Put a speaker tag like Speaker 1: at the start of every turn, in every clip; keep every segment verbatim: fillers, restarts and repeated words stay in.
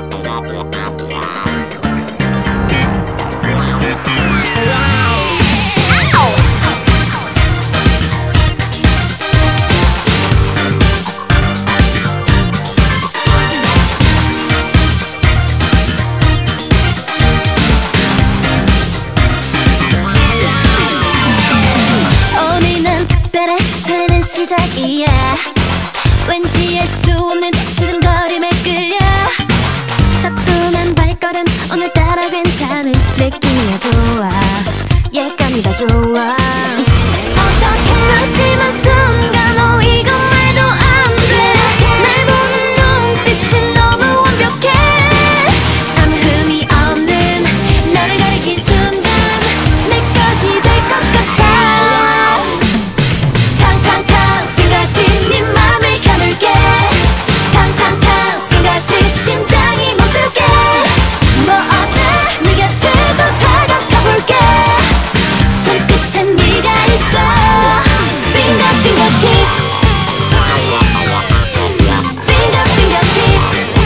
Speaker 1: 시작이야. 왠지 알 수 없는 두근거림에 끌려 사뿐한 발걸음 오늘따라 괜찮은 느낌이야. 좋아 예감이 다 좋아. 어떻게 한심한 순간 어 이건 말도 안 돼. 날 보는 눈빛은 너무 완벽해. 아무 흠이 없는 너를 가리킨 순간 내 것이 될 것 같아. 심장이 멈출게. 뭐 어때 네 곁으로 다가가 볼게. 손끝엔 네가 있어. Finger fingertip Finger fingertip.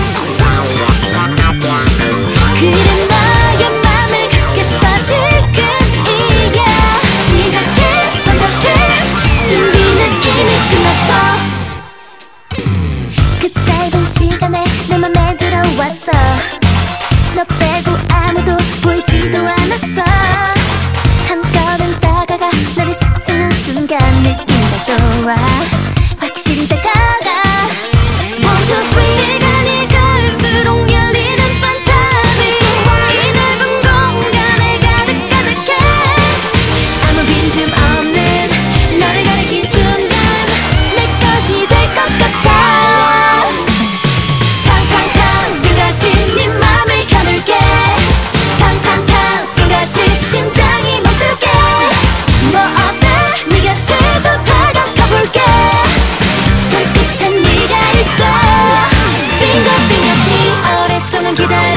Speaker 1: 그래 너의 맘을 갖겠어 지금이야. 시작해 반복해 준비는 이미 끝났어. 그 짧은 시간에 내 맘에 들어왔어. 너 빼고 아무도 보이지도 않았어. 한 걸음 다가가 나를 스치는 순간 느낌 다 좋아. 확실히 다가가. One, two, three. 시간이 갈수록 열리는 판타지. 이 넓은 공간에 가득 가득해. 아무 빈틈 없는 너를 가리킨 순간 내 것이 될 것 같아. 심장이 멈출게. 뭐 어때 네 곁으로 다가가 볼게. 손끝엔 네가 있어. Finger fingertip. 오랫동안 기다려